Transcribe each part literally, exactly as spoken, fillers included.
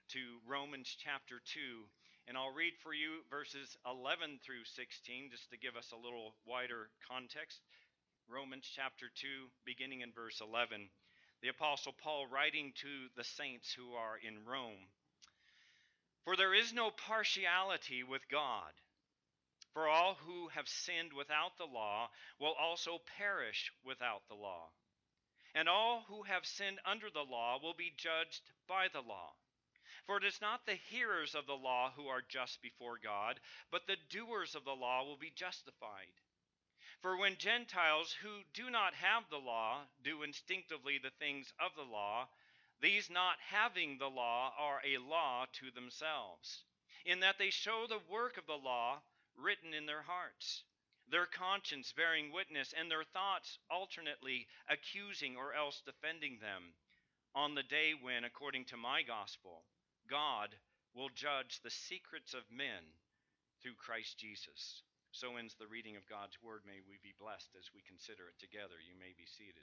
to Romans chapter two. And I'll read for you verses eleven through sixteen, just to give us a little wider context. Romans chapter two, beginning in verse eleven. The Apostle Paul writing to the saints who are in Rome. For there is no partiality with God. For all who have sinned without the law will also perish without the law. And all who have sinned under the law will be judged by the law. For it is not the hearers of the law who are just before God, but the doers of the law will be justified. For when Gentiles who do not have the law do instinctively the things of the law, these not having the law are a law to themselves, in that they show the work of the law written in their hearts, their conscience bearing witness, and their thoughts alternately accusing or else defending them, on the day when, according to my gospel, God will judge the secrets of men through Christ Jesus. So ends the reading of God's word. May we be blessed as we consider it together. You may be seated.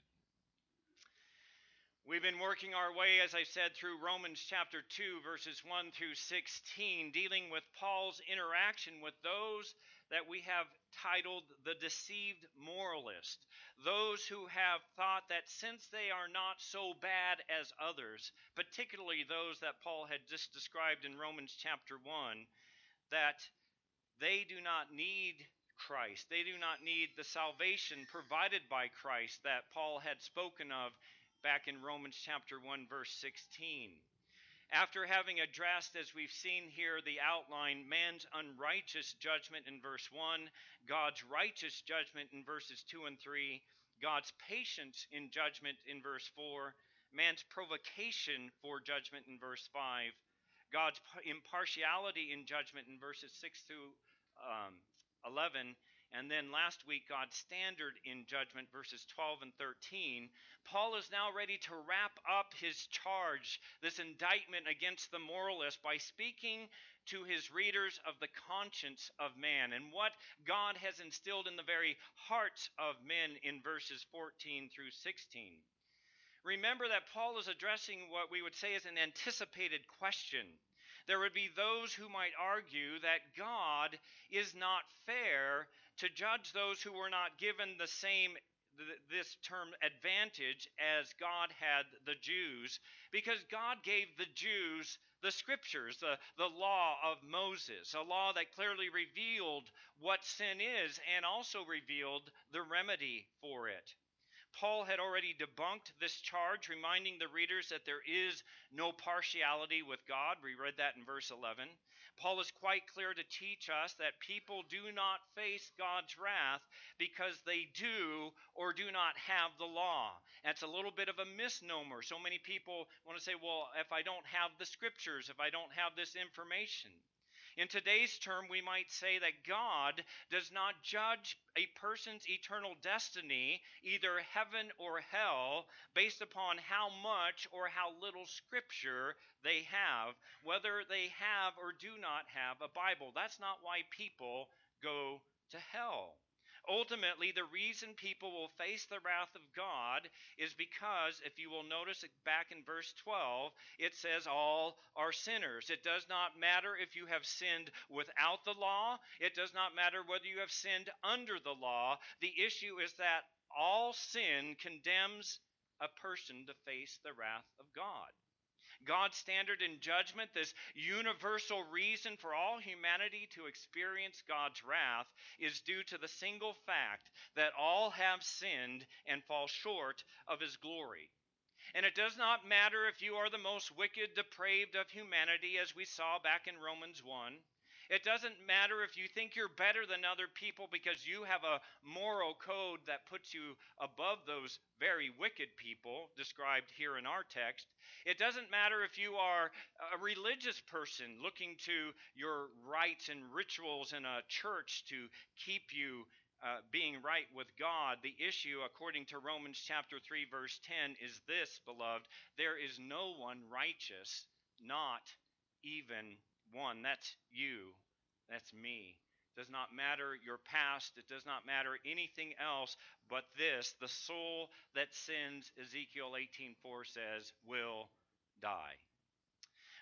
We've been working our way, as I said, through Romans chapter two, verses one through sixteen, dealing with Paul's interaction with those that we have titled the deceived moralist, those who have thought that since they are not so bad as others, particularly those that Paul had just described in Romans chapter one, that they do not need Christ. They do not need the salvation provided by Christ that Paul had spoken of back in Romans chapter one, verse sixteen. After having addressed, as we've seen here, the outline, man's unrighteous judgment in verse one, God's righteous judgment in verses two and three, God's patience in judgment in verse four, man's provocation for judgment in verse five, God's impartiality in judgment in verses six through um, eleven, and then last week, God's standard in judgment, verses twelve and thirteen. Paul is now ready to wrap up his charge, this indictment against the moralist, by speaking to his readers of the conscience of man and what God has instilled in the very hearts of men in verses fourteen through sixteen. Remember that Paul is addressing what we would say is an anticipated question. There would be those who might argue that God is not fair to judge those who were not given the same, this term, advantage as God had the Jews, because God gave the Jews the scriptures, the, the law of Moses, a law that clearly revealed what sin is and also revealed the remedy for it. Paul had already debunked this charge, reminding the readers that there is no partiality with God. We read that in verse eleven. Paul is quite clear to teach us that people do not face God's wrath because they do or do not have the law. That's a little bit of a misnomer. So many people want to say, well, if I don't have the scriptures, if I don't have this information. In today's term, we might say that God does not judge a person's eternal destiny, either heaven or hell, based upon how much or how little scripture they have, whether they have or do not have a Bible. That's not why people go to hell. Ultimately, the reason people will face the wrath of God is because, if you will notice it back in verse twelve, it says all are sinners. It does not matter if you have sinned without the law. It does not matter whether you have sinned under the law. The issue is that all sin condemns a person to face the wrath of God. God's standard in judgment, this universal reason for all humanity to experience God's wrath, is due to the single fact that all have sinned and fall short of his glory. And it does not matter if you are the most wicked, depraved of humanity, as we saw back in Romans one. It doesn't matter if you think you're better than other people because you have a moral code that puts you above those very wicked people described here in our text. It doesn't matter if you are a religious person looking to your rites and rituals in a church to keep you uh, being right with God. The issue, according to Romans chapter three, verse ten, is this, beloved: there is no one righteous, not even one. That's you. That's me. It does not matter your past. It does not matter anything else but this: the soul that sins, Ezekiel eighteen four says, will die.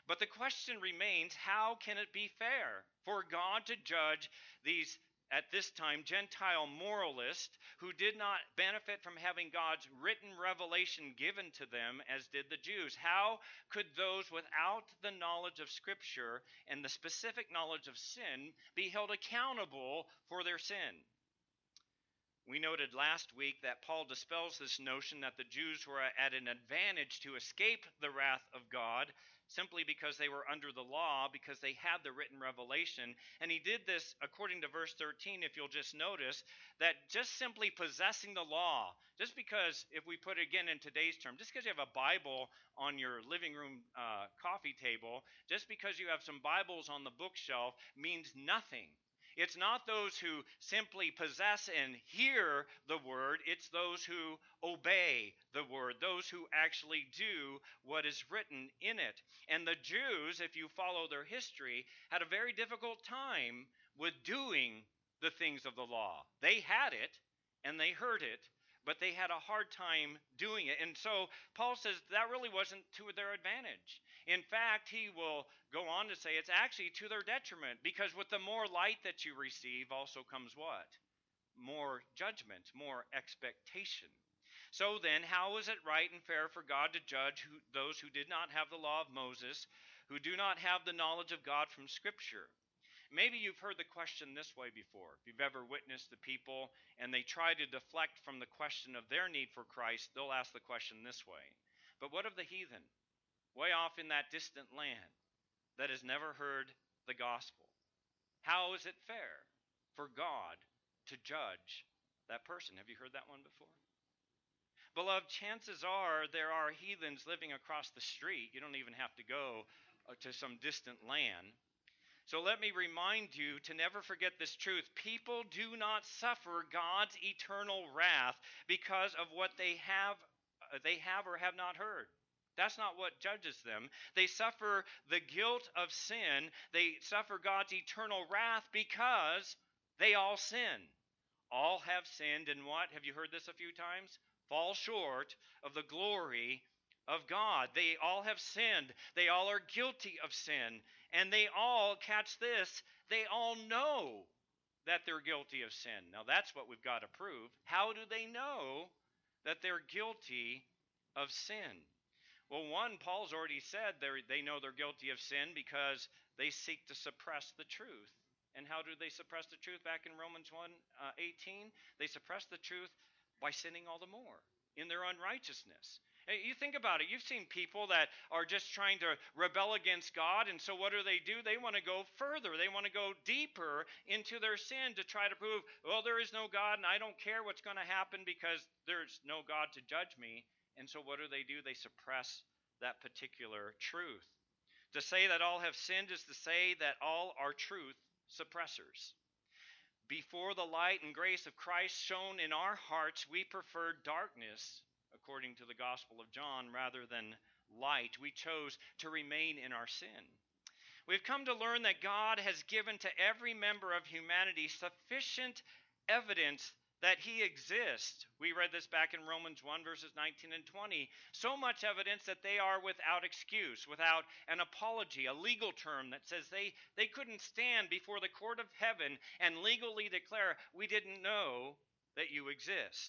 But the question remains, how can it be fair for God to judge these, at this time, Gentile moralists who did not benefit from having God's written revelation given to them as did the Jews? How could those without the knowledge of Scripture and the specific knowledge of sin be held accountable for their sin? We noted last week that Paul dispels this notion that the Jews were at an advantage to escape the wrath of God simply because they were under the law, because they had the written revelation. And he did this according to verse thirteen, if you'll just notice, that just simply possessing the law, just because, if we put it again in today's term, just because you have a Bible on your living room uh, coffee table, just because you have some Bibles on the bookshelf means nothing. It's not those who simply possess and hear the word. It's those who obey the word, those who actually do what is written in it. And the Jews, if you follow their history, had a very difficult time with doing the things of the law. They had it and they heard it, but they had a hard time doing it. And so Paul says that really wasn't to their advantage. In fact, he will go on to say it's actually to their detriment, because with the more light that you receive also comes what? More judgment, more expectation. So then, how is it right and fair for God to judge who, those who did not have the law of Moses, who do not have the knowledge of God from Scripture? Maybe you've heard the question this way before. If you've ever witnessed the people and they try to deflect from the question of their need for Christ, they'll ask the question this way: but what of the heathen, way off in that distant land, that has never heard the gospel? How is it fair for God to judge that person? Have you heard that one before? Beloved, chances are there are heathens living across the street. You don't even have to go to some distant land. So let me remind you to never forget this truth. People do not suffer God's eternal wrath because of what they have, they have or have not heard. That's not what judges them. They suffer the guilt of sin. They suffer God's eternal wrath because they all sin. All have sinned, and what? Have you heard this a few times? Fall short of the glory of God. They all have sinned. They all are guilty of sin. And they all, catch this, they all know that they're guilty of sin. Now that's what we've got to prove. How do they know that they're guilty of sin? Well, one, Paul's already said they know they're guilty of sin because they seek to suppress the truth. And how do they suppress the truth? Back in Romans one eighteen, they suppress the truth by sinning all the more in their unrighteousness. You think about it. You've seen people that are just trying to rebel against God, and so what do they do? They want to go further. They want to go deeper into their sin to try to prove, well, there is no God, and I don't care what's going to happen because there's no God to judge me. And so what do they do? They suppress that particular truth. To say that all have sinned is to say that all are truth suppressors. Before the light and grace of Christ shone in our hearts, we preferred darkness, according to the Gospel of John, rather than light. We chose to remain in our sin. We've come to learn that God has given to every member of humanity sufficient evidence that he exists. We read this back in Romans one, verses nineteen and twenty. So much evidence that they are without excuse, without an apology, a legal term that says they, they couldn't stand before the court of heaven and legally declare, we didn't know that you exist.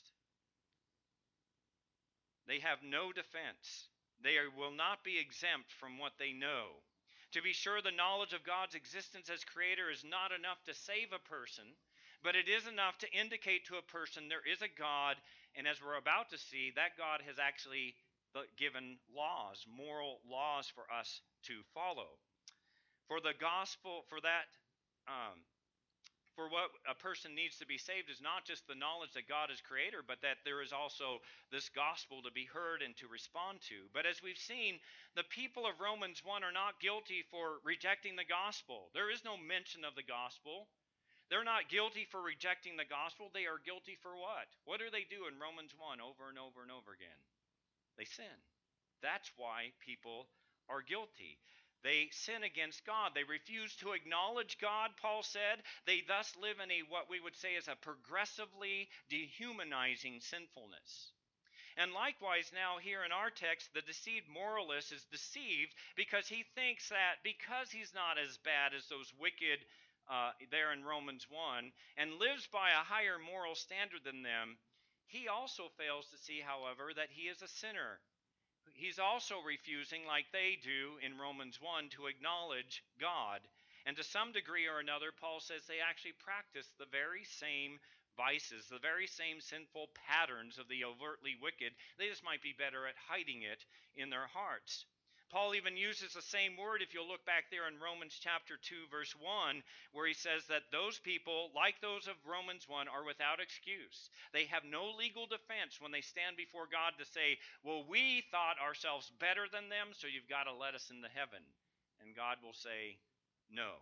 They have no defense. They will not be exempt from what they know. To be sure, the knowledge of God's existence as creator is not enough to save a person, but it is enough to indicate to a person there is a God, and as we're about to see, that God has actually given laws, moral laws for us to follow. For the gospel, for that, um, for what a person needs to be saved is not just the knowledge that God is creator, but that there is also this gospel to be heard and to respond to. But as we've seen, the people of Romans one are not guilty for rejecting the gospel. There is no mention of the gospel. They're not guilty for rejecting the gospel. They are guilty for what? What do they do in Romans one over and over and over again? They sin. That's why people are guilty. They sin against God. They refuse to acknowledge God, Paul said. They thus live in a, what we would say is a progressively dehumanizing sinfulness. And likewise now here in our text, the deceived moralist is deceived because he thinks that because he's not as bad as those wicked uh, there in Romans one and lives by a higher moral standard than them, he also fails to see, however, that he is a sinner. He's also refusing, like they do in Romans one, to acknowledge God. And to some degree or another, Paul says they actually practice the very same vices, the very same sinful patterns of the overtly wicked. They just might be better at hiding it in their hearts. Paul even uses the same word if you'll look back there in Romans chapter two, verse one, where he says that those people, like those of Romans one, are without excuse. They have no legal defense when they stand before God to say, well, we thought ourselves better than them, so you've got to let us into heaven. And God will say, no.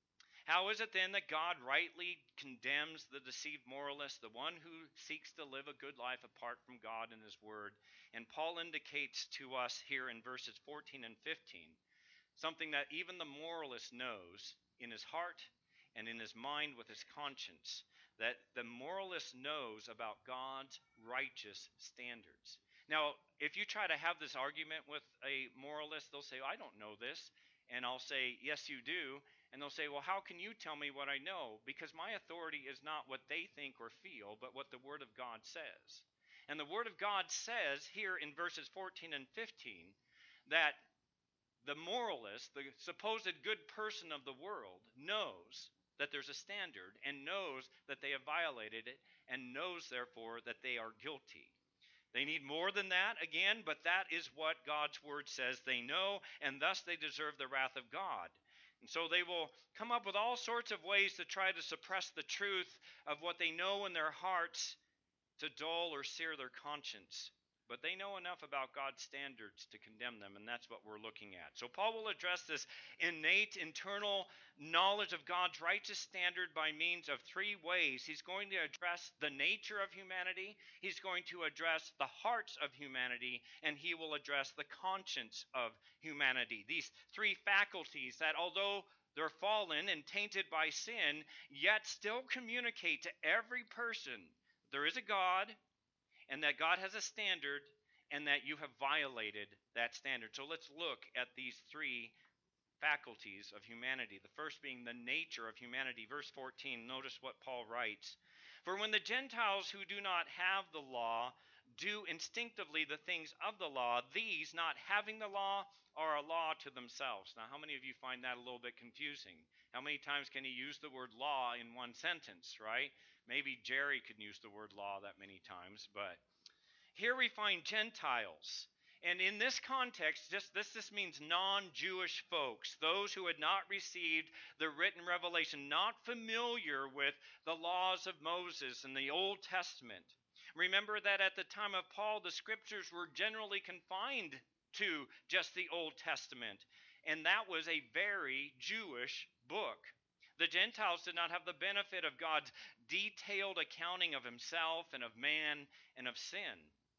How is it then that God rightly condemns the deceived moralist, the one who seeks to live a good life apart from God and His Word? And Paul indicates to us here in verses fourteen and fifteen something that even the moralist knows in his heart and in his mind with his conscience, that the moralist knows about God's righteous standards. Now, if you try to have this argument with a moralist, they'll say, I don't know this. And I'll say, yes, you do. And they'll say, well, how can you tell me what I know? Because my authority is not what they think or feel, but what the Word of God says. And the Word of God says here in verses fourteen and fifteen that the moralist, the supposed good person of the world, knows that there's a standard and knows that they have violated it and knows, therefore, that they are guilty. They need more than that, again, but that is what God's Word says they know, and thus they deserve the wrath of God. And so they will come up with all sorts of ways to try to suppress the truth of what they know in their hearts to dull or sear their conscience. But they know enough about God's standards to condemn them, and that's what we're looking at. So Paul will address this innate internal knowledge of God's righteous standard by means of three ways. He's going to address the nature of humanity, he's going to address the hearts of humanity, and he will address the conscience of humanity. These three faculties that, although they're fallen and tainted by sin, yet still communicate to every person there is a God, and that God has a standard, and that you have violated that standard. So let's look at these three faculties of humanity. The first being the nature of humanity. Verse fourteen, notice what Paul writes. For when the Gentiles who do not have the law do instinctively the things of the law, these, not having the law, are a law to themselves. Now, how many of you find that a little bit confusing? How many times can he use the word law in one sentence, right? Maybe Jerry could use the word law that many times, but here we find Gentiles. And in this context, just this, this means non-Jewish folks, those who had not received the written revelation, not familiar with the laws of Moses and the Old Testament. Remember that at the time of Paul, the scriptures were generally confined to just the Old Testament, and that was a very Jewish book. The Gentiles did not have the benefit of God's detailed accounting of himself and of man and of sin.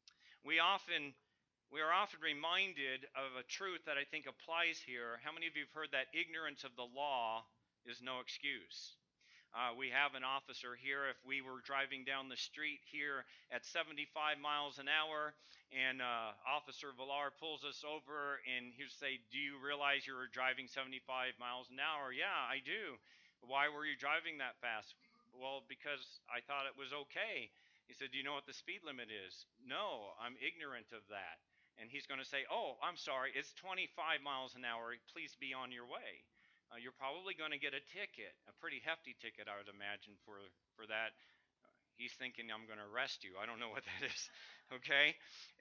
We often we are often reminded of a truth that I think applies here. How many of you have heard that ignorance of the law is no excuse? Uh, we have an officer here. If we were driving down the street here at seventy-five miles an hour, and uh, Officer Villar pulls us over, and he'll say, do you realize you were driving seventy-five miles an hour? Yeah, I do. Why were you driving that fast? Well, because I thought it was okay. He said, do you know what the speed limit is? No, I'm ignorant of that. And he's going to say, oh, I'm sorry, it's twenty-five miles an hour. Please be on your way. Uh, you're probably going to get a ticket, a pretty hefty ticket, I would imagine, for, for that. Uh, he's thinking, I'm going to arrest you. I don't know what that is, okay?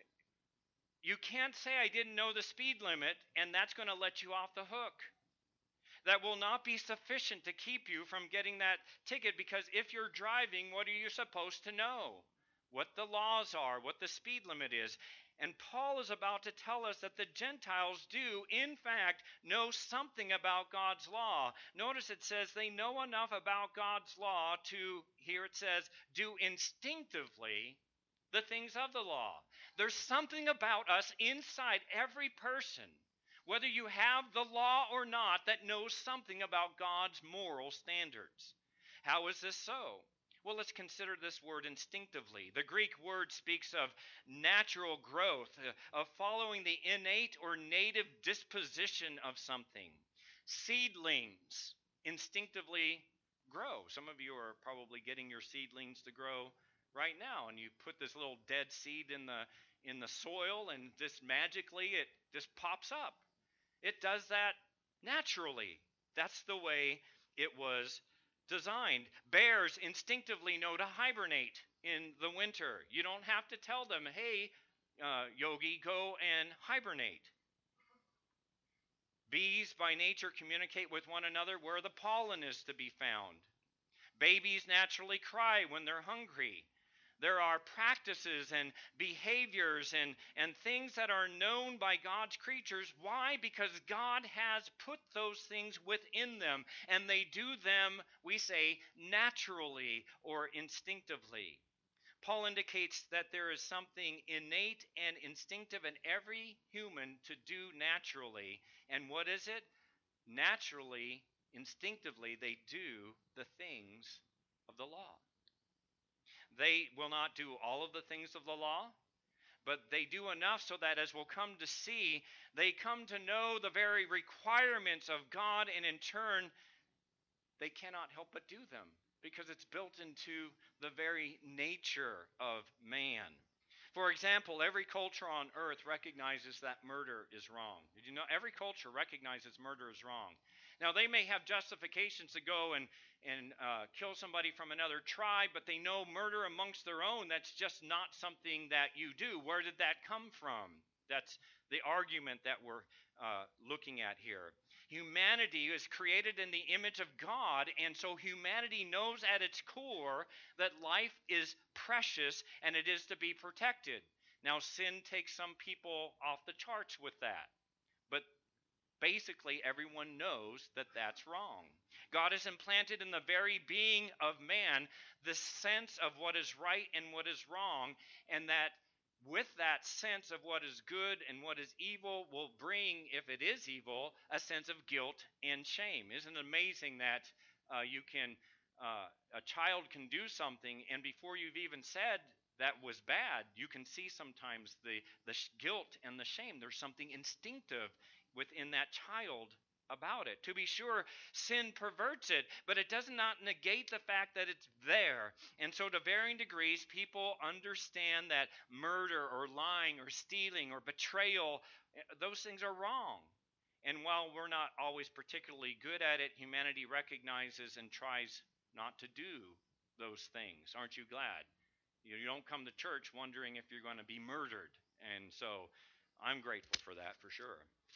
You can't say I didn't know the speed limit, and that's going to let you off the hook. That will not be sufficient to keep you from getting that ticket, because if you're driving, what are you supposed to know? What the laws are, what the speed limit is. And Paul is about to tell us that the Gentiles do, in fact, know something about God's law. Notice it says they know enough about God's law to, here it says, do instinctively the things of the law. There's something about us inside every person, whether you have the law or not, that knows something about God's moral standards. How is this so? Well, let's consider this word instinctively. The Greek word speaks of natural growth, uh, of following the innate or native disposition of something. Seedlings instinctively grow. Some of you are probably getting your seedlings to grow right now, and you put this little dead seed in the in the soil, and just magically it just pops up. It does that naturally. That's the way it was designed. Bears instinctively know to hibernate in the winter. You don't have to tell them, hey, uh, Yogi, go and hibernate. Bees by nature communicate with one another where the pollen is to be found. Babies naturally cry when they're hungry. There are practices and behaviors and, and things that are known by God's creatures. Why? Because God has put those things within them, and they do them, we say, naturally or instinctively. Paul indicates that there is something innate and instinctive in every human to do naturally. And what is it? Naturally, instinctively, they do the things of the law. They will not do all of the things of the law, but they do enough so that, as we'll come to see, they come to know the very requirements of God, and in turn, they cannot help but do them because it's built into the very nature of man. For example, every culture on earth recognizes that murder is wrong. Did you know every culture recognizes murder is wrong? Now, they may have justifications to go and, and uh, kill somebody from another tribe, but they know murder amongst their own, that's just not something that you do. Where did that come from? That's the argument that we're uh, looking at here. Humanity is created in the image of God, and so humanity knows at its core that life is precious and it is to be protected. Now, sin takes some people off the charts with that, but basically everyone knows that that's wrong. God has implanted in the very being of man the sense of what is right and what is wrong, and that with that sense of what is good and what is evil will bring, if it is evil, a sense of guilt and shame. Isn't it amazing that uh, you can, uh, a child can do something, and before you've even said that was bad, you can see sometimes the, the guilt and the shame. There's something instinctive within that child about it. To be sure, sin perverts it, but it does not negate the fact that it's there. And so to varying degrees, people understand that murder or lying or stealing or betrayal, those things are wrong. And while we're not always particularly good at it, humanity recognizes and tries not to do those things. Aren't you glad? You don't come to church wondering if you're going to be murdered. And so I'm grateful for that, for sure.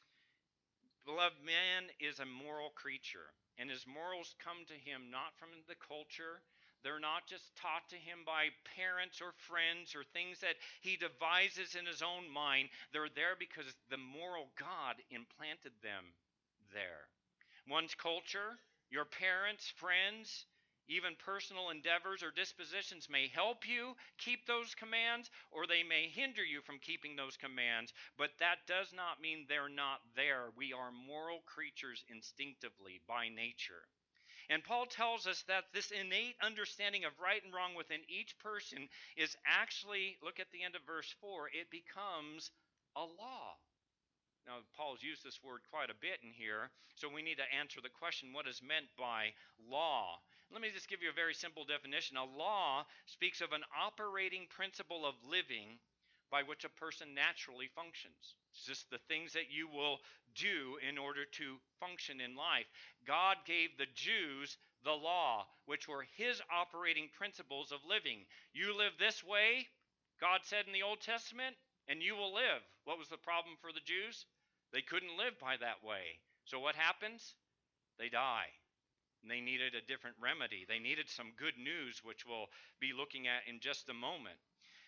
Beloved, man is a moral creature, and his morals come to him not from the culture. They're not just taught to him by parents or friends or things that he devises in his own mind. They're there because the moral God implanted them there. One's culture, your parents, friends, even personal endeavors or dispositions may help you keep those commands, or they may hinder you from keeping those commands, but that does not mean they're not there. We are moral creatures instinctively by nature. And Paul tells us that this innate understanding of right and wrong within each person is actually, look at the end of verse four, it becomes a law. Now, Paul's used this word quite a bit in here, so we need to answer the question, what is meant by law? Let me just give you a very simple definition. A law speaks of an operating principle of living by which a person naturally functions. It's just the things that you will do in order to function in life. God gave the Jews the law, which were his operating principles of living. You live this way, God said in the Old Testament, and you will live. What was the problem for the Jews? They couldn't live by that way. So what happens? They die. And they needed a different remedy. They needed some good news, which we'll be looking at in just a moment.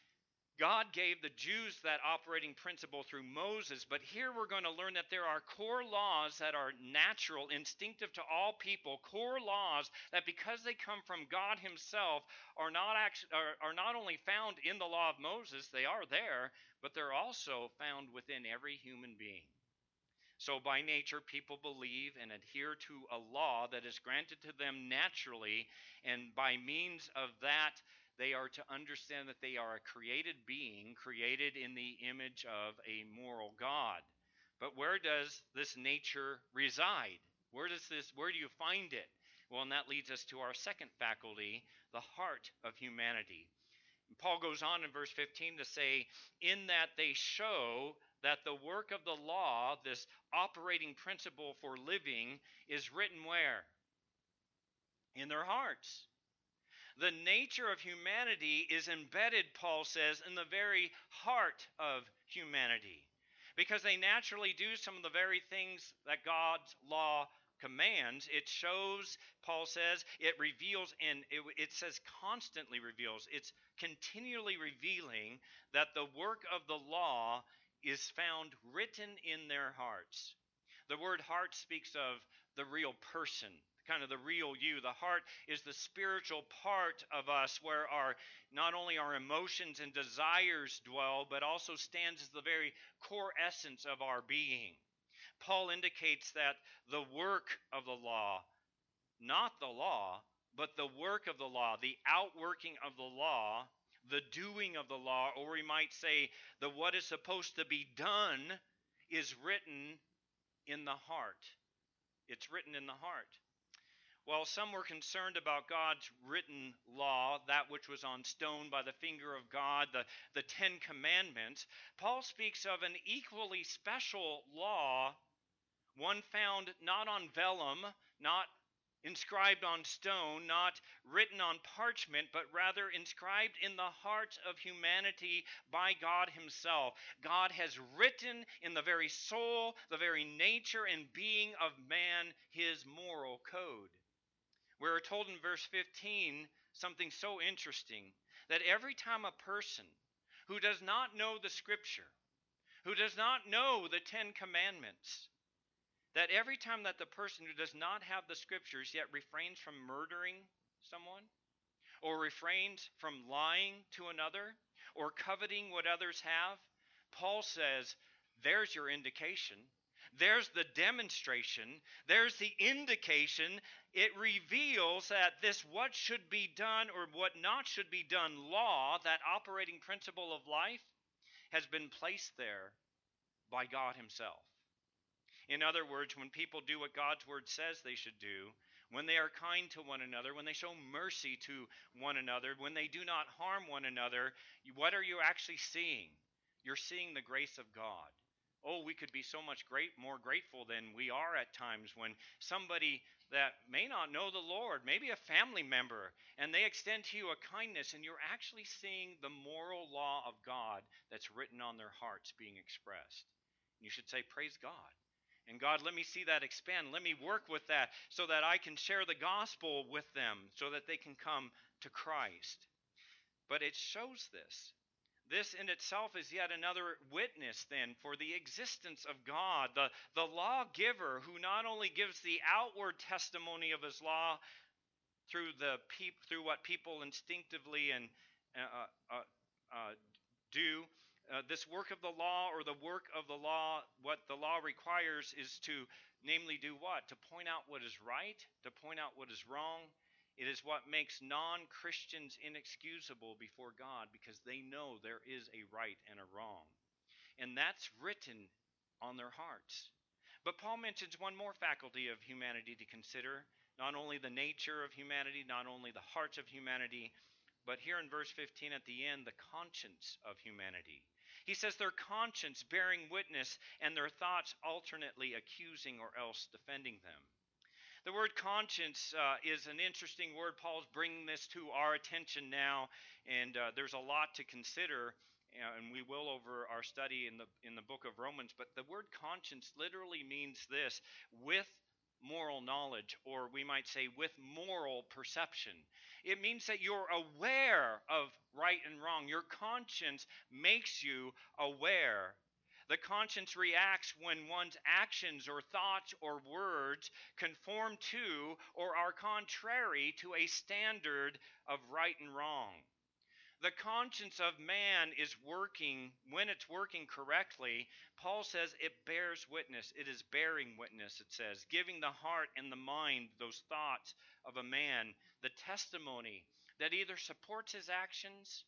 God gave the Jews that operating principle through Moses, but here we're going to learn that there are core laws that are natural, instinctive to all people, core laws that because they come from God himself are not actually, are, are not only found in the law of Moses, they are there, but they're also found within every human being. So by nature, people believe and adhere to a law that is granted to them naturally, and by means of that, they are to understand that they are a created being, created in the image of a moral God. But where does this nature reside? Where does this where do you find it? Well, and that leads us to our second faculty, the heart of humanity. And Paul goes on in verse fifteen to say, in that they show that the work of the law, this operating principle for living, is written where? In their hearts. The nature of humanity is embedded, Paul says, in the very heart of humanity. Because they naturally do some of the very things that God's law commands. It shows, Paul says, it reveals, and it, it says constantly reveals, it's continually revealing that the work of the law is found written in their hearts. The word heart speaks of the real person, kind of the real you. The heart is the spiritual part of us where our not only our emotions and desires dwell, but also stands as the very core essence of our being. Paul indicates that the work of the law, not the law, but the work of the law, the outworking of the law, the doing of the law, or we might say the what is supposed to be done, is written in the heart. It's written in the heart. While some were concerned about God's written law, that which was on stone by the finger of God, the, the Ten Commandments, Paul speaks of an equally special law, one found not on vellum, not inscribed on stone, not written on parchment, but rather inscribed in the heart of humanity by God himself. God has written in the very soul, the very nature and being of man, his moral code. We're told in verse fifteen something so interesting, that every time a person who does not know the Scripture, who does not know the Ten Commandments, that every time that the person who does not have the Scriptures yet refrains from murdering someone, or refrains from lying to another, or coveting what others have, Paul says, there's your indication. There's the demonstration. There's the indication. It reveals that this what should be done or what not should be done law, that operating principle of life, has been placed there by God himself. In other words, when people do what God's word says they should do, when they are kind to one another, when they show mercy to one another, when they do not harm one another, what are you actually seeing? You're seeing the grace of God. Oh, we could be so much great, more grateful than we are at times when somebody that may not know the Lord, maybe a family member, and they extend to you a kindness, and you're actually seeing the moral law of God that's written on their hearts being expressed. You should say, praise God. And God, let me see that expand. Let me work with that so that I can share the gospel with them so that they can come to Christ. But it shows this. This in itself is yet another witness then for the existence of God, the, the lawgiver who not only gives the outward testimony of his law through the peop, through what people instinctively and uh, uh, uh, do. Uh, this work of the law, or the work of the law, what the law requires is to namely do what? To point out what is right, to point out what is wrong. It is what makes non-Christians inexcusable before God because they know there is a right and a wrong. And that's written on their hearts. But Paul mentions one more faculty of humanity to consider, not only the nature of humanity, not only the hearts of humanity, but here in verse fifteen at the end, the conscience of humanity. He says their conscience bearing witness and their thoughts alternately accusing or else defending them. The word conscience uh, is an interesting word. Paul's bringing this to our attention now, and uh, there's a lot to consider, and we will over our study in the in the book of Romans. But the word conscience literally means this: with moral knowledge, or we might say with moral perception. It means that you're aware of right and wrong. Your conscience makes you aware. The conscience reacts when one's actions or thoughts or words conform to or are contrary to a standard of right and wrong. The conscience of man is working, when it's working correctly, Paul says it bears witness. It is bearing witness, it says, giving the heart and the mind, those thoughts of a man, the testimony that either supports his actions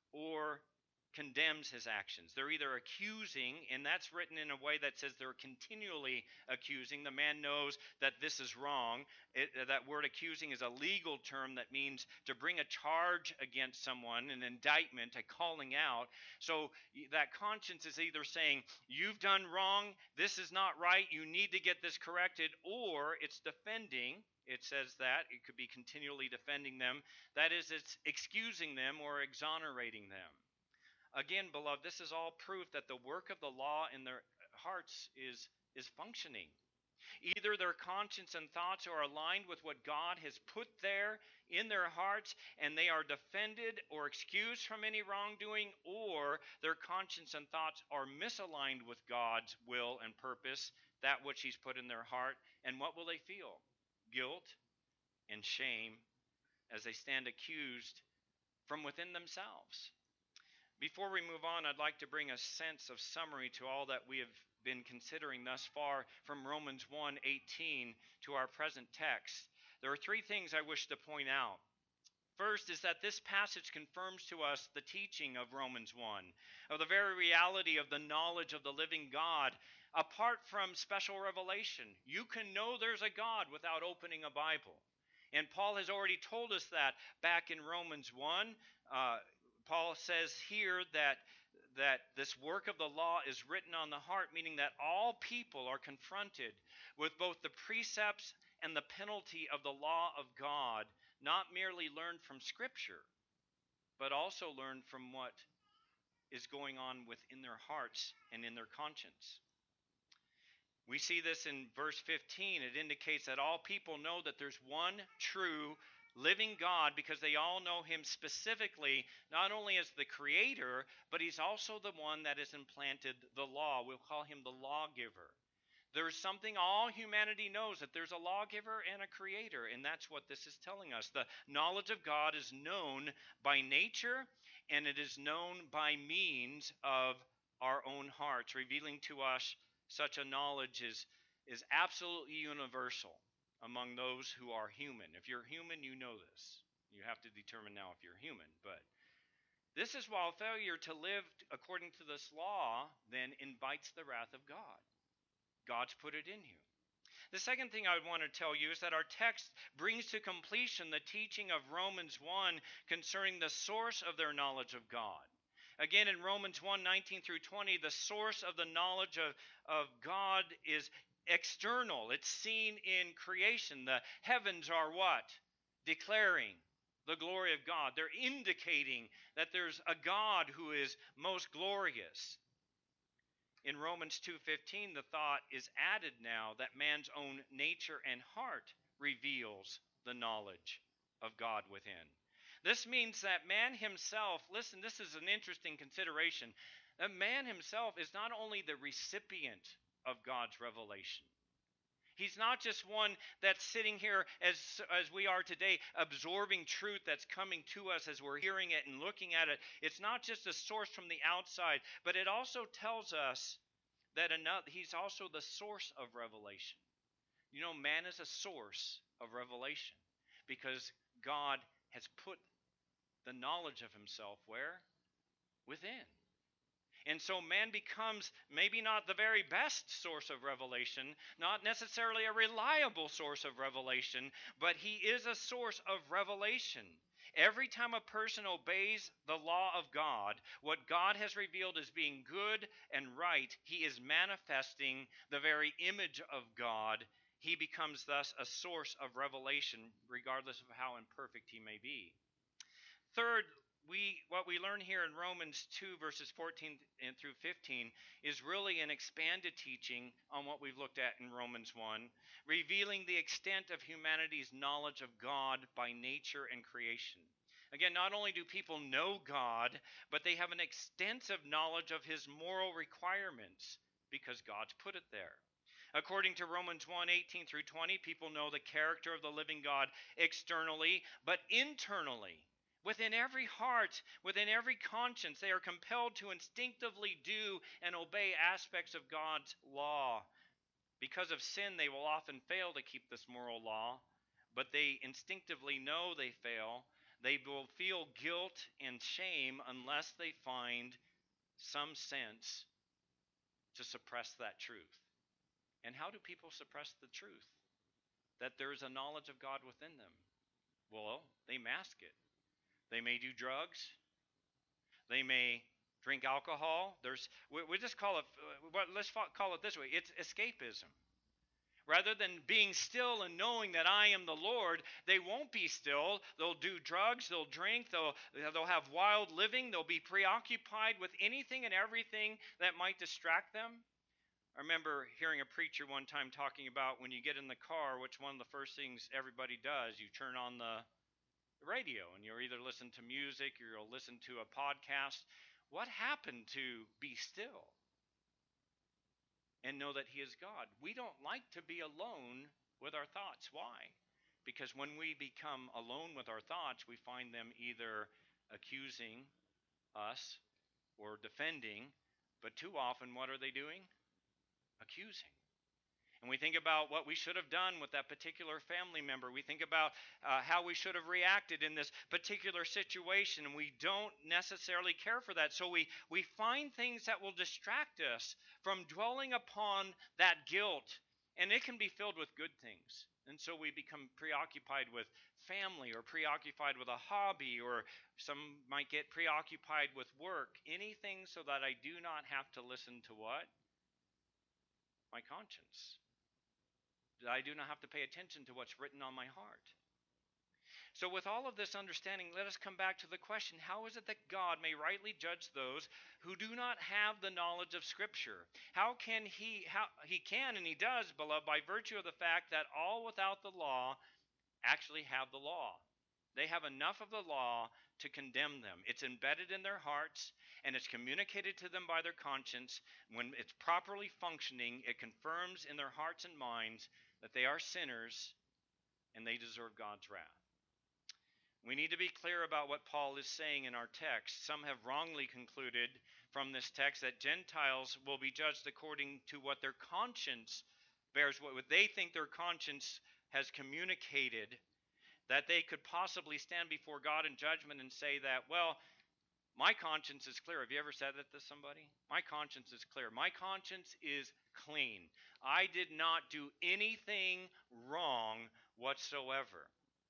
or condemns his actions. They're either accusing, and that's written in a way that says they're continually accusing. The man knows that this is wrong. It, that word accusing is a legal term that means to bring a charge against someone, an indictment, a calling out. So that conscience is either saying, you've done wrong, this is not right, you need to get this corrected, or it's defending. It says that. It could be continually defending them. That is, it's excusing them or exonerating them. Again, beloved, this is all proof that the work of the law in their hearts is, is functioning. Either their conscience and thoughts are aligned with what God has put there in their hearts, and they are defended or excused from any wrongdoing, or their conscience and thoughts are misaligned with God's will and purpose, that which He's put in their heart. And what will they feel? Guilt and shame as they stand accused from within themselves. Before we move on, I'd like to bring a sense of summary to all that we have been considering thus far from Romans one eighteen to our present text. There are three things I wish to point out. First is that this passage confirms to us the teaching of Romans one, of the very reality of the knowledge of the living God apart from special revelation. You can know there's a God without opening a Bible. And Paul has already told us that back in Romans one. Uh, Paul says here that, that this work of the law is written on the heart, meaning that all people are confronted with both the precepts and the penalty of the law of God, not merely learned from Scripture, but also learned from what is going on within their hearts and in their conscience. We see this in verse fifteen. It indicates that all people know that there's one true living God, because they all know Him specifically, not only as the Creator, but He's also the one that has implanted the law. We'll call Him the lawgiver. There's something all humanity knows, that there's a lawgiver and a creator, and that's what this is telling us. The knowledge of God is known by nature, and it is known by means of our own hearts. Revealing to us such a knowledge is, is absolutely universal among those who are human. If you're human, you know this. You have to determine now if you're human. But this is why failure to live according to this law then invites the wrath of God. God's put it in you. The second thing I want to tell you is that our text brings to completion the teaching of Romans one concerning the source of their knowledge of God. Again, in Romans one nineteen through twenty, the source of the knowledge of, of God is external. It's seen in creation. The heavens are what? Declaring the glory of God. They're indicating that there's a God who is most glorious. In Romans two fifteen, the thought is added now that man's own nature and heart reveals the knowledge of God within. This means that man himself, listen, this is an interesting consideration, that man himself is not only the recipient of God's revelation. He's not just one that's sitting here as, as we are today, absorbing truth that's coming to us as we're hearing it and looking at it. It's not just a source from the outside, but it also tells us that another, he's also the source of revelation. You know, man is a source of revelation because God has put the knowledge of himself where? Within. And so man becomes maybe not the very best source of revelation, not necessarily a reliable source of revelation, but he is a source of revelation. Every time a person obeys the law of God, what God has revealed as being good and right, he is manifesting the very image of God. He becomes thus a source of revelation, regardless of how imperfect he may be. Third, we what we learn here in Romans two, verses fourteen and through fifteen, is really an expanded teaching on what we've looked at in Romans one, revealing the extent of humanity's knowledge of God by nature and creation. Again, not only do people know God, but they have an extensive knowledge of His moral requirements because God's put it there. According to Romans one eighteen through twenty, people know the character of the living God externally, but internally, Within every heart, within every conscience, they are compelled to instinctively do and obey aspects of God's law. Because of sin, they will often fail to keep this moral law, but they instinctively know they fail. They will feel guilt and shame unless they find some sense to suppress that truth. And how do people suppress the truth? That there is a knowledge of God within them. Well, they mask it. They may do drugs. They may drink alcohol. There's we, we just call it. Well, let's call it this way. It's escapism. Rather than being still and knowing that I am the Lord, they won't be still. They'll do drugs. They'll drink. They'll they'll have wild living. They'll be preoccupied with anything and everything that might distract them. I remember hearing a preacher one time talking about when you get in the car, which one of the first things everybody does, you turn on the radio and you'll either listen to music or you'll listen to a podcast. What happened to be still and know that He is God? We don't like to be alone with our thoughts. Why? Because when we become alone with our thoughts, we find them either accusing us or defending. But too often, what are they doing? Accusing. And we think about what we should have done with that particular family member. We think about uh, how we should have reacted in this particular situation, and we don't necessarily care for that. So we, we find things that will distract us from dwelling upon that guilt, and it can be filled with good things. And so we become preoccupied with family or preoccupied with a hobby, or some might get preoccupied with work, anything so that I do not have to listen to what? My conscience. I do not have to pay attention to what's written on my heart. So with all of this understanding, let us come back to the question, how is it that God may rightly judge those who do not have the knowledge of Scripture? How can he, how, he can and he does, beloved, by virtue of the fact that all without the law actually have the law. They have enough of the law to condemn them. It's embedded in their hearts, and it's communicated to them by their conscience. When it's properly functioning, it confirms in their hearts and minds that they are sinners and they deserve God's wrath. We need to be clear about what Paul is saying in our text. Some have wrongly concluded from this text that Gentiles will be judged according to what their conscience bears, what they think their conscience has communicated, that they could possibly stand before God in judgment and say that, well, my conscience is clear. Have you ever said that to somebody? My conscience is clear. My conscience is clean. I did not do anything wrong whatsoever.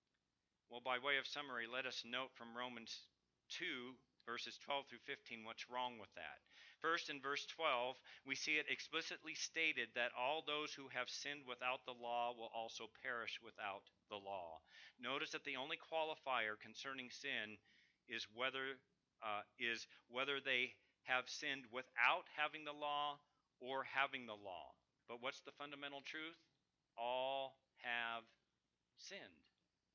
Well, by way of summary, let us note from Romans two, verses twelve through fifteen, what's wrong with that. First, in verse twelve, we see it explicitly stated that all those who have sinned without the law will also perish without the law. Notice that the only qualifier concerning sin is whether uh, is whether they have sinned without having the law or having the law. But what's the fundamental truth? All have sinned.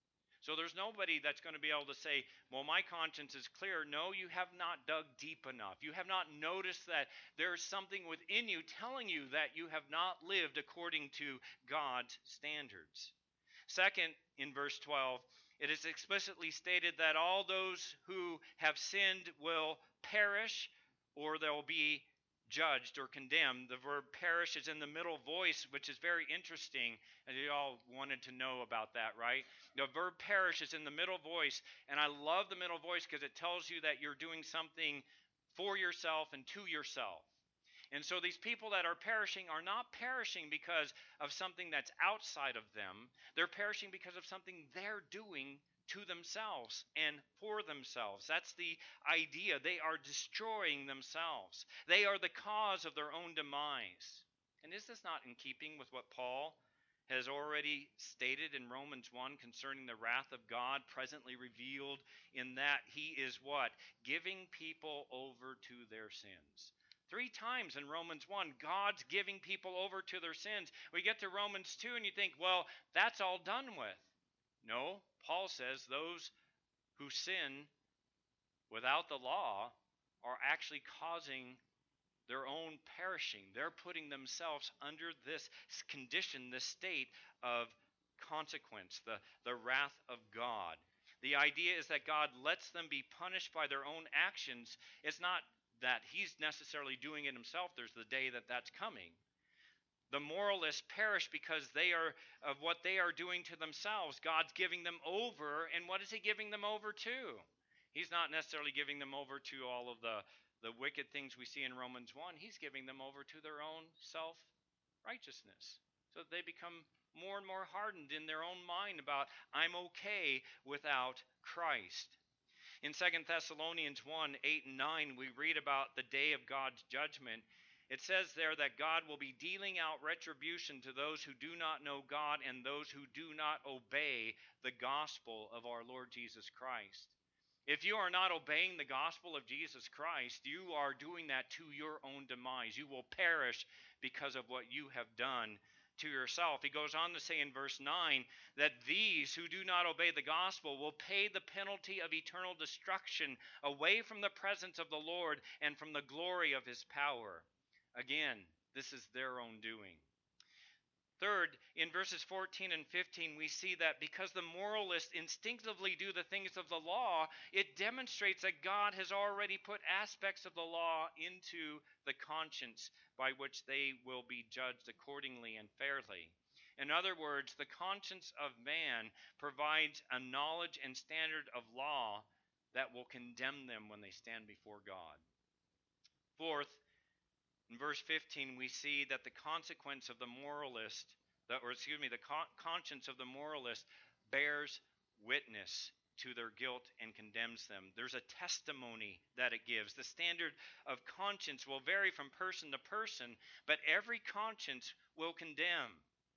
So there's nobody that's going to be able to say, well, my conscience is clear. No, you have not dug deep enough. You have not noticed that there is something within you telling you that you have not lived according to God's standards. Second, in verse twelve, it is explicitly stated that all those who have sinned will perish, or they'll be judged or condemned. The verb perish is in the middle voice, which is very interesting, and you all wanted to know about that, right? The verb perish is in the middle voice, and I love the middle voice because it tells you that you're doing something for yourself and to yourself. And so these people that are perishing are not perishing because of something that's outside of them. They're perishing because of something they're doing to themselves and for themselves. That's the idea. They are destroying themselves. They are the cause of their own demise. And is this not in keeping with what Paul has already stated in Romans one concerning the wrath of God presently revealed, in that he is what? Giving people over to their sins. Three times in Romans one, God's giving people over to their sins. We get to Romans two and you think, well, that's all done with. No, Paul says those who sin without the law are actually causing their own perishing. They're putting themselves under this condition, this state of consequence, the, the wrath of God. The idea is that God lets them be punished by their own actions. It's not that he's necessarily doing it himself. There's the day that that's coming. The moralists perish because they are of what they are doing to themselves. God's giving them over, and what is he giving them over to? He's not necessarily giving them over to all of the, the wicked things we see in Romans one. He's giving them over to their own self-righteousness. So they become more and more hardened in their own mind about, I'm okay without Christ. In Second Thessalonians one, eight and nine, we read about the day of God's judgment. It says there that God will be dealing out retribution to those who do not know God and those who do not obey the gospel of our Lord Jesus Christ. If you are not obeying the gospel of Jesus Christ, you are doing that to your own demise. You will perish because of what you have done to yourself. He goes on to say in verse nine that these who do not obey the gospel will pay the penalty of eternal destruction away from the presence of the Lord and from the glory of his power. Again, this is their own doing. Third, in verses fourteen and fifteen, we see that because the moralists instinctively do the things of the law, it demonstrates that God has already put aspects of the law into the conscience by which they will be judged accordingly and fairly. In other words, the conscience of man provides a knowledge and standard of law that will condemn them when they stand before God. Fourth, in verse fifteen, we see that the consequence of the moralist, or excuse me, the conscience of the moralist bears witness to their guilt and condemns them. There's a testimony that it gives. The standard of conscience will vary from person to person, but every conscience will condemn.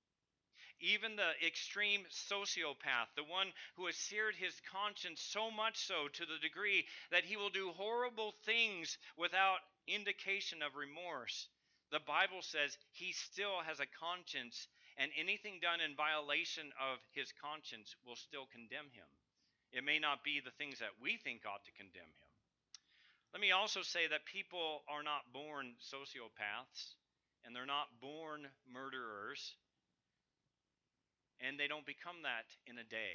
Even the extreme sociopath, the one who has seared his conscience so much so to the degree that he will do horrible things without indication of remorse, the Bible says he still has a conscience, and anything done in violation of his conscience will still condemn him. It may not be the things that we think ought to condemn him. Let me also say that people are not born sociopaths, and they're not born murderers, and they don't become that in a day.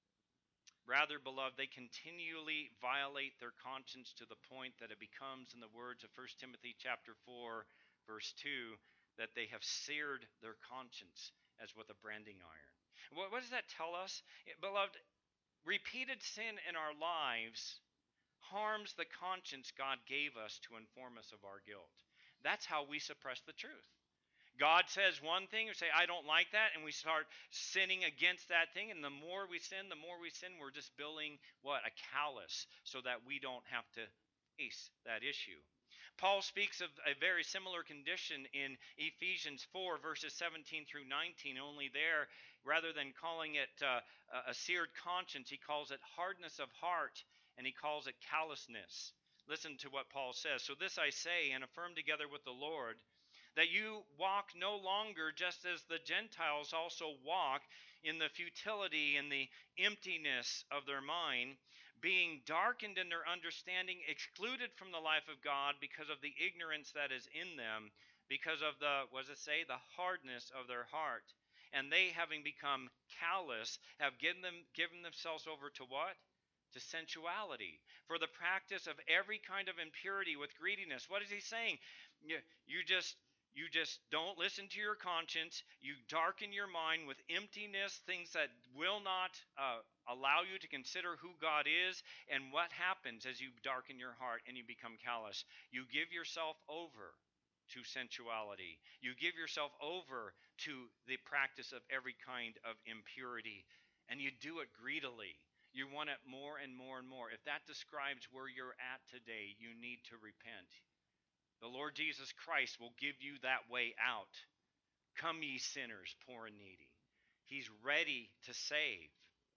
Rather, beloved, they continually violate their conscience to the point that it becomes, in the words of First Timothy chapter four, verse two, that they have seared their conscience as with a branding iron. What, what does that tell us? Beloved, repeated sin in our lives harms the conscience God gave us to inform us of our guilt. That's how we suppress the truth. God says one thing, we say, I don't like that, and we start sinning against that thing, and the more we sin, the more we sin, we're just building, what, a callus, so that we don't have to face that issue. Paul speaks of a very similar condition in Ephesians four, verses seventeen through nineteen, only there, rather than calling it uh, a seared conscience, he calls it hardness of heart, and he calls it callousness. Listen to what Paul says. So this I say, and affirm together with the Lord, that you walk no longer just as the Gentiles also walk, in the futility and the emptiness of their mind, being darkened in their understanding, excluded from the life of God because of the ignorance that is in them, because of the, what does it say, the hardness of their heart. And they, having become callous, have given them given themselves over to what? To sensuality, for the practice of every kind of impurity with greediness. What is he saying? You, you just You just don't listen to your conscience. You darken your mind with emptiness, things that will not uh, allow you to consider who God is. And what happens as you darken your heart and you become callous? You give yourself over to sensuality. You give yourself over to the practice of every kind of impurity. And you do it greedily. You want it more and more and more. If that describes where you're at today, you need to repent. The Lord Jesus Christ will give you that way out. Come ye sinners, poor and needy. He's ready to save.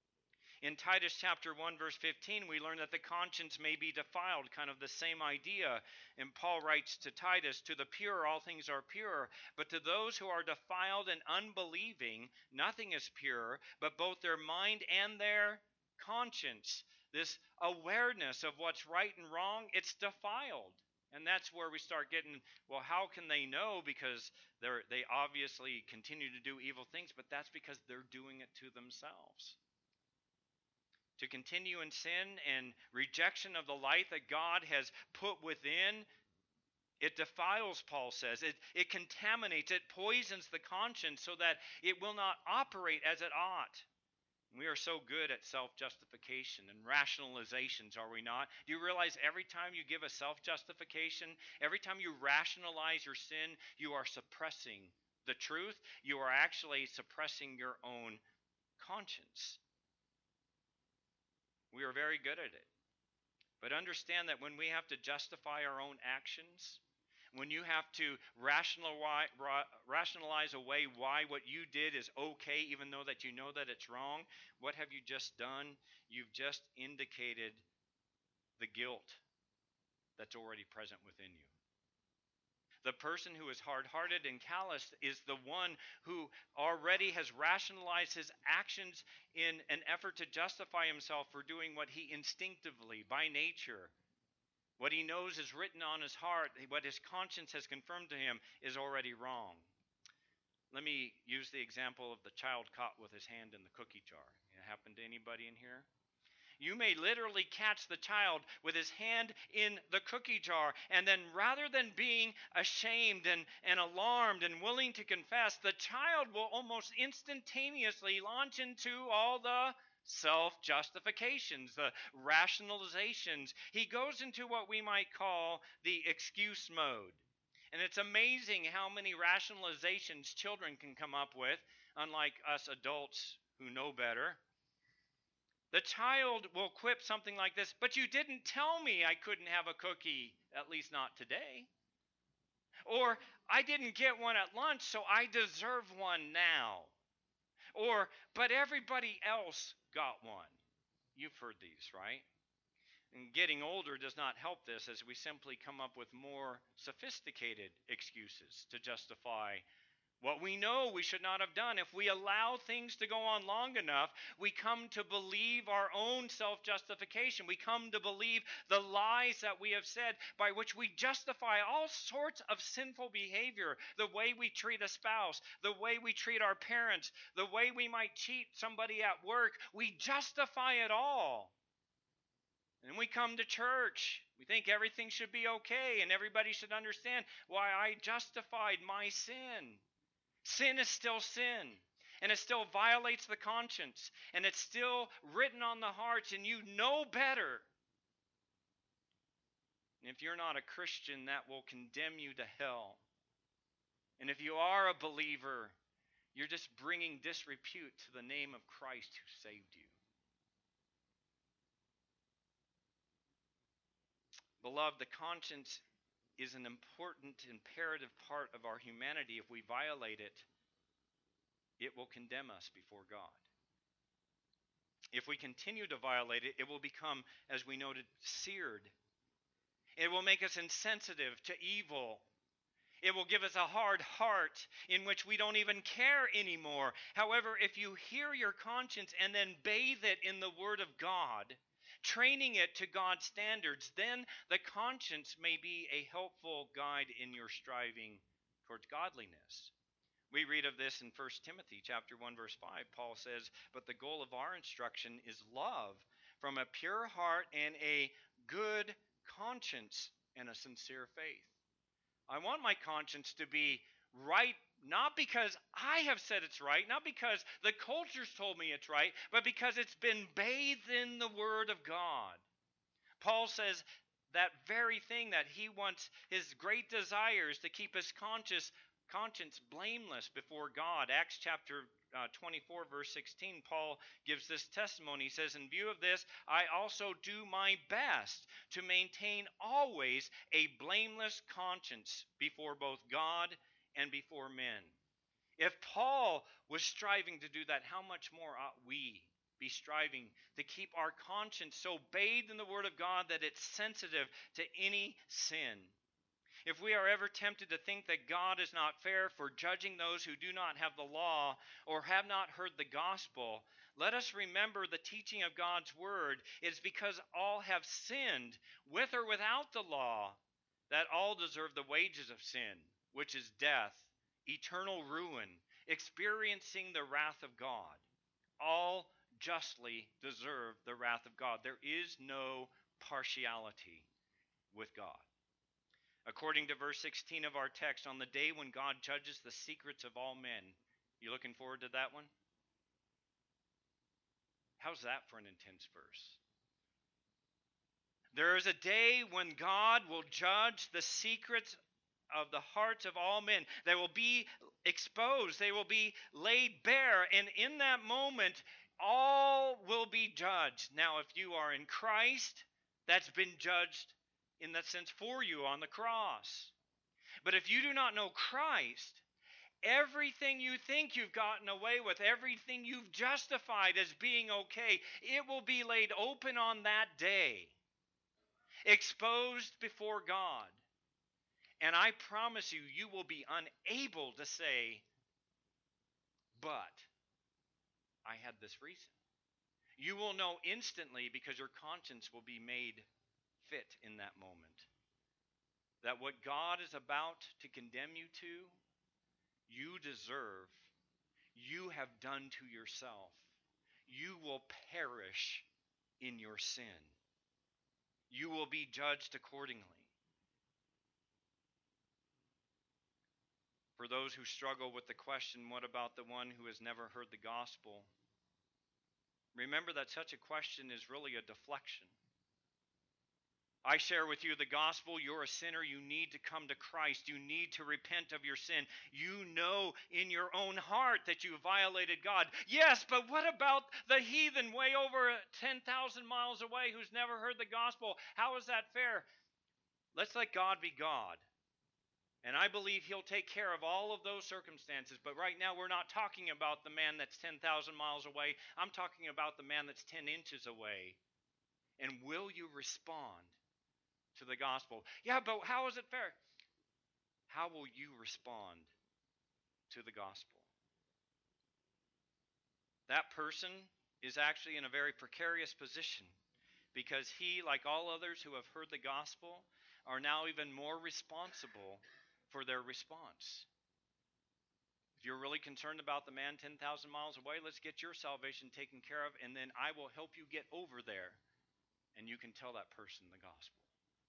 In Titus chapter one, verse fifteen, we learn that the conscience may be defiled, kind of the same idea. And Paul writes to Titus, to the pure all things are pure, but to those who are defiled and unbelieving, nothing is pure, but both their mind and their conscience. This awareness of what's right and wrong, it's defiled. And that's where we start getting, well, how can they know? Because they're, they obviously continue to do evil things, but that's because they're doing it to themselves. to continue in sin and rejection of the light that God has put within, it defiles, Paul says. It, it contaminates, it poisons the conscience so that it will not operate as it ought. We are so good at self-justification and rationalizations, are we not? Do you realize every time you give a self-justification, every time you rationalize your sin, you are suppressing the truth? You are actually suppressing your own conscience. We are very good at it. But understand that when we have to justify our own actions, when you have to rationalize away why what you did is okay, even though that you know that it's wrong, what have you just done? You've just indicated the guilt that's already present within you. The person who is hard-hearted and calloused is the one who already has rationalized his actions in an effort to justify himself for doing what he instinctively, by nature, what he knows is written on his heart, what his conscience has confirmed to him, is already wrong. Let me use the example of the child caught with his hand in the cookie jar. It happened to anybody in here? You may literally catch the child with his hand in the cookie jar, and then rather than being ashamed and, and alarmed and willing to confess, the child will almost instantaneously launch into all the self-justifications, the rationalizations. He goes into what we might call the excuse mode. And it's amazing how many rationalizations children can come up with, unlike us adults who know better. The child will quip something like this, "But you didn't tell me I couldn't have a cookie, at least not today." Or, "I didn't get one at lunch, so I deserve one now." Or, "But everybody else got one." You've heard these, right? And getting older does not help this, as we simply come up with more sophisticated excuses to justify what we know we should not have done. If we allow things to go on long enough, we come to believe our own self-justification. We come to believe the lies that we have said, by which we justify all sorts of sinful behavior. The way we treat a spouse, the way we treat our parents, the way we might cheat somebody at work. We justify it all. And we come to church. We think everything should be okay and everybody should understand why I justified my sin. Sin is still sin, and it still violates the conscience, and it's still written on the hearts, and you know better. And if you're not a Christian, that will condemn you to hell. And if you are a believer, you're just bringing disrepute to the name of Christ who saved you. Beloved, the conscience is an important, imperative part of our humanity. If we violate it, it will condemn us before God. If we continue to violate it, it will become, as we noted, seared. It will make us insensitive to evil. It will give us a hard heart in which we don't even care anymore. However, if you hear your conscience and then bathe it in the Word of God, training it to God's standards, then the conscience may be a helpful guide in your striving towards godliness. We read of this in First Timothy chapter one, verse five. Paul says, "But the goal of our instruction is love from a pure heart and a good conscience and a sincere faith." I want my conscience to be right, not because I have said it's right, not because the culture's told me it's right, but because it's been bathed in the Word of God. Paul says that very thing, that he wants, his great desire is to keep his conscience conscience blameless before God. Acts chapter uh, twenty-four, verse sixteen, Paul gives this testimony. He says, "In view of this, I also do my best to maintain always a blameless conscience before both God and before men." If Paul was striving to do that, how much more ought we be striving to keep our conscience so bathed in the Word of God that it's sensitive to any sin? If we are ever tempted to think that God is not fair for judging those who do not have the law or have not heard the gospel, let us remember the teaching of God's Word is because all have sinned, with or without the law, that all deserve the wages of sin, which is death, eternal ruin, experiencing the wrath of God. All justly deserve the wrath of God. There is no partiality with God. According to verse sixteen of our text, on the day when God judges the secrets of all men. You looking forward to that one? How's that for an intense verse? There is a day when God will judge the secrets of the hearts of all men. They will be exposed. They will be laid bare. And in that moment, all will be judged. Now, if you are in Christ, that's been judged in that sense for you on the cross. But if you do not know Christ, everything you think you've gotten away with, everything you've justified as being okay, it will be laid open on that day, exposed before God. And I promise you, you will be unable to say, but I had this reason. You will know instantly because your conscience will be made fit in that moment. That what God is about to condemn you to, you deserve, you have done to yourself. You will perish in your sin. You will be judged accordingly. For those who struggle with the question, what about the one who has never heard the gospel? Remember that such a question is really a deflection. I share with you the gospel. You're a sinner. You need to come to Christ. You need to repent of your sin. You know in your own heart that you violated God. Yes, but what about the heathen way over ten thousand miles away who's never heard the gospel? How is that fair? Let's let God be God. And I believe he'll take care of all of those circumstances. But right now we're not talking about the man that's ten thousand miles away. I'm talking about the man that's ten inches away. And will you respond to the gospel? Yeah, but how is it fair? How will you respond to the gospel? That person is actually in a very precarious position because he, like all others who have heard the gospel, are now even more responsible for their response. If you're really concerned about the man ten thousand miles away, let's get your salvation taken care of, and then I will help you get over there, and you can tell that person the gospel.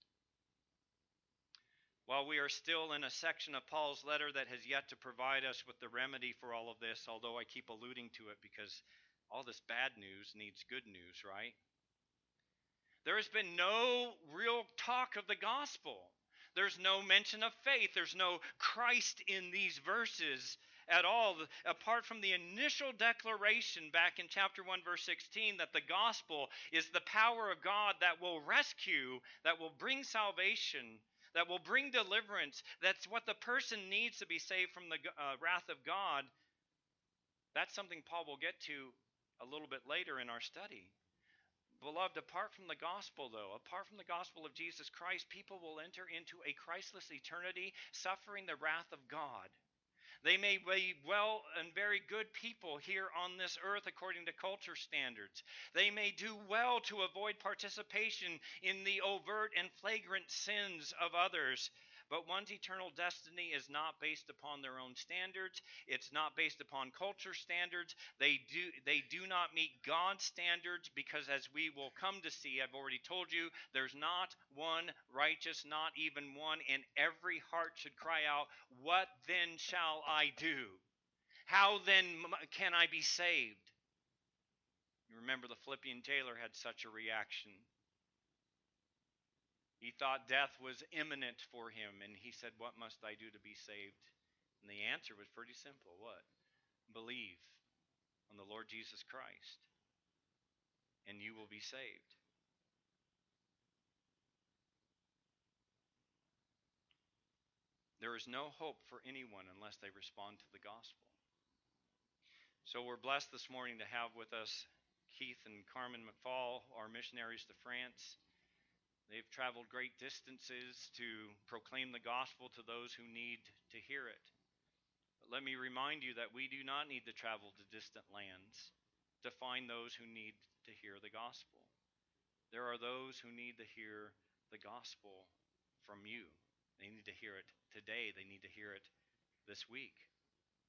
While we are still in a section of Paul's letter that has yet to provide us with the remedy for all of this, although I keep alluding to it because all this bad news needs good news, right? There has been no real talk of the gospel. There's no mention of faith. There's no Christ in these verses at all, apart from the initial declaration back in chapter one, verse sixteen, that the gospel is the power of God that will rescue, that will bring salvation, that will bring deliverance. That's what the person needs to be saved from the uh, wrath of God. That's something Paul will get to a little bit later in our study. Beloved, apart from the gospel, though, apart from the gospel of Jesus Christ, people will enter into a Christless eternity, suffering the wrath of God. They may be well and very good people here on this earth according to culture standards. They may do well to avoid participation in the overt and flagrant sins of others. But one's eternal destiny is not based upon their own standards. It's not based upon culture standards. They do, they do not meet God's standards because, as we will come to see, I've already told you, there's not one righteous, not even one, and every heart should cry out, what then shall I do? How then can I be saved? You remember the Philippian jailer had such a reaction. He thought death was imminent for him, and he said, what must I do to be saved? And the answer was pretty simple. What? Believe on the Lord Jesus Christ, and you will be saved. There is no hope for anyone unless they respond to the gospel. So we're blessed this morning to have with us Keith and Carmen McFall, our missionaries to France. They've traveled great distances to proclaim the gospel to those who need to hear it. But let me remind you that we do not need to travel to distant lands to find those who need to hear the gospel. There are those who need to hear the gospel from you. They need to hear it today. They need to hear it this week.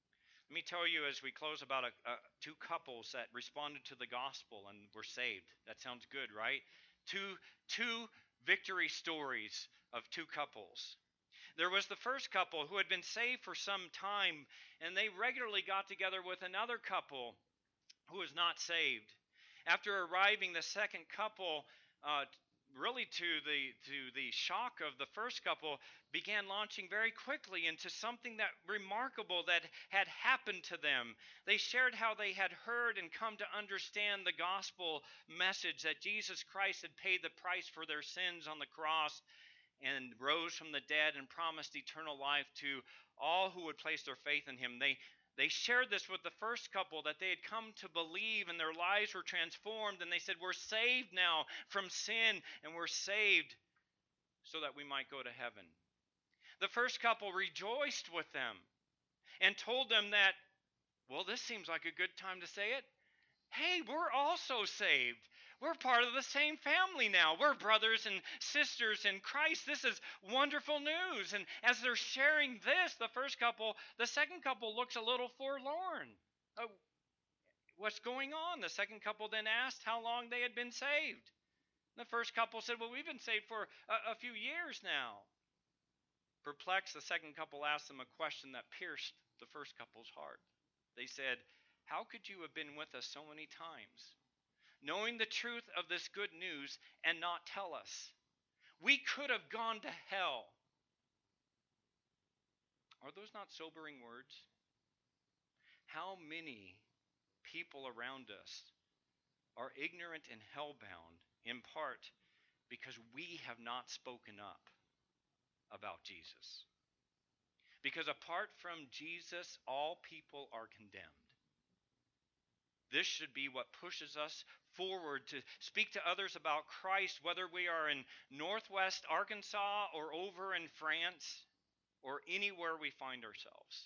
Let me tell you as we close about a, a, two couples that responded to the gospel and were saved. That sounds good, right? Two, two victory stories of two couples. There was the first couple who had been saved for some time, and they regularly got together with another couple who was not saved. After arriving, the second couple, uh, really to the to the shock of the first couple, began launching very quickly into something that remarkable that had happened to them. They shared how they had heard and come to understand the gospel message that Jesus Christ had paid the price for their sins on the cross and rose from the dead and promised eternal life to all who would place their faith in him. They they shared this with the first couple that they had come to believe and their lives were transformed, and they said, we're saved now from sin, and we're saved so that we might go to heaven. The first couple rejoiced with them and told them that, well, this seems like a good time to say it. Hey, we're also saved. We're part of the same family now. We're brothers and sisters in Christ. This is wonderful news. And as they're sharing this, the first couple, the second couple looks a little forlorn. Uh, what's going on? The second couple then asked how long they had been saved. The first couple said, well, we've been saved for a, a few years now. Perplexed, the second couple asked them a question that pierced the first couple's heart. They said, how could you have been with us so many times, knowing the truth of this good news and not tell us? We could have gone to hell. Are those not sobering words? How many people around us are ignorant and hellbound, in part because we have not spoken up about Jesus? Because apart from Jesus, all people are condemned. This should be what pushes us forward to speak to others about Christ, whether we are in Northwest Arkansas or over in France or anywhere we find ourselves.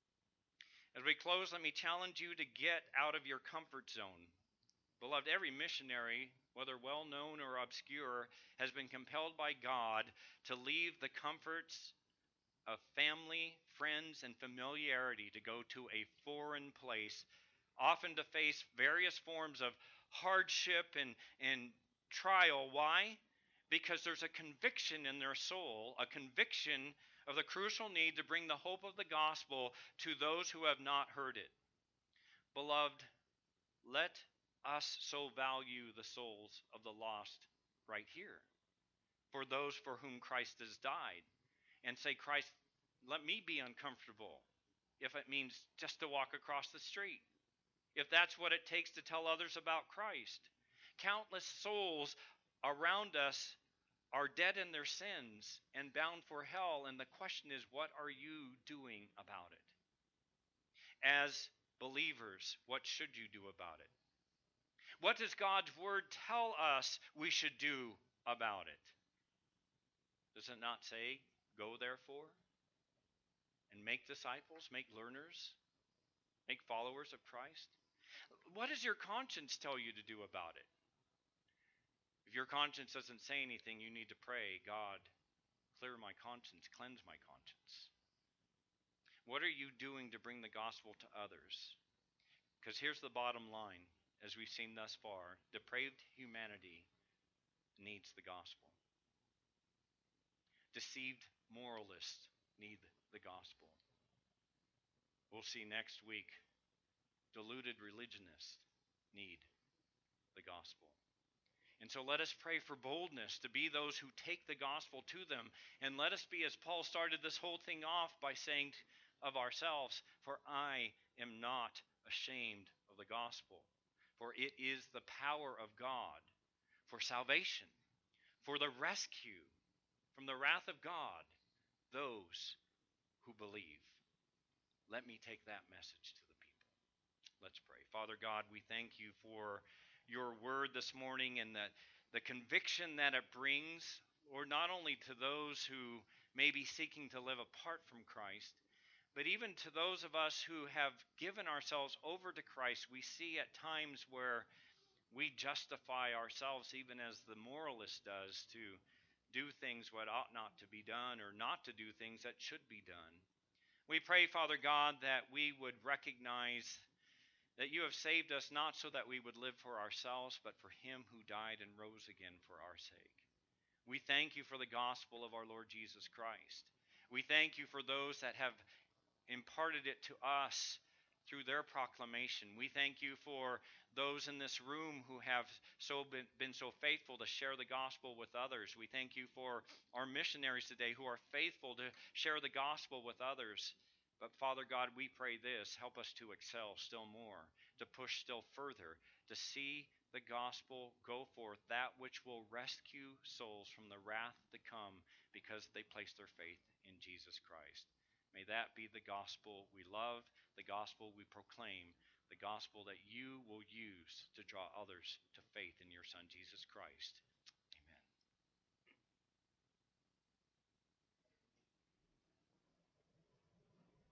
As we close, let me challenge you to get out of your comfort zone. Beloved, every missionary, whether well-known or obscure, has been compelled by God to leave the comforts of family, friends, and familiarity to go to a foreign place, often to face various forms of hardship and, and trial. Why? Because there's a conviction in their soul, a conviction of the crucial need to bring the hope of the gospel to those who have not heard it. Beloved, let us so value the souls of the lost right here, for those for whom Christ has died, and say, Christ, let me be uncomfortable if it means just to walk across the street, if that's what it takes to tell others about Christ. Countless souls around us are dead in their sins and bound for hell, and the question is, what are you doing about it? As believers, what should you do about it? What does God's word tell us we should do about it? Does it not say, go therefore and make disciples, make learners, make followers of Christ? What does your conscience tell you to do about it? If your conscience doesn't say anything, you need to pray, God, clear my conscience, cleanse my conscience. What are you doing to bring the gospel to others? Because here's the bottom line, as we've seen thus far, depraved humanity needs the gospel. Deceived moralists need the gospel. We'll see next week, deluded religionists need the gospel. And so let us pray for boldness to be those who take the gospel to them. And let us be, as Paul started this whole thing off by saying of ourselves, for I am not ashamed of the gospel, for it is the power of God for salvation, for the rescue from the wrath of God, those who believe. Let me take that message to the people. Let's pray. Father God, we thank you for your word this morning and the, the conviction that it brings, or not only to those who may be seeking to live apart from Christ, but even to those of us who have given ourselves over to Christ. We see at times where we justify ourselves, even as the moralist does, to do things what ought not to be done, or not to do things that should be done. We pray, Father God, that we would recognize that you have saved us not so that we would live for ourselves, but for him who died and rose again for our sake. We thank you for the gospel of our Lord Jesus Christ. We thank you for those that have imparted it to us through their proclamation. We thank you for those in this room who have so been, been so faithful to share the gospel with others. We thank you for our missionaries today who are faithful to share the gospel with others. But Father God, we pray this, help us to excel still more, to push still further, to see the gospel go forth, that which will rescue souls from the wrath to come because they place their faith in Jesus Christ. May that be the gospel we love, the gospel we proclaim, the gospel that you will use to draw others to faith in your Son, Jesus Christ.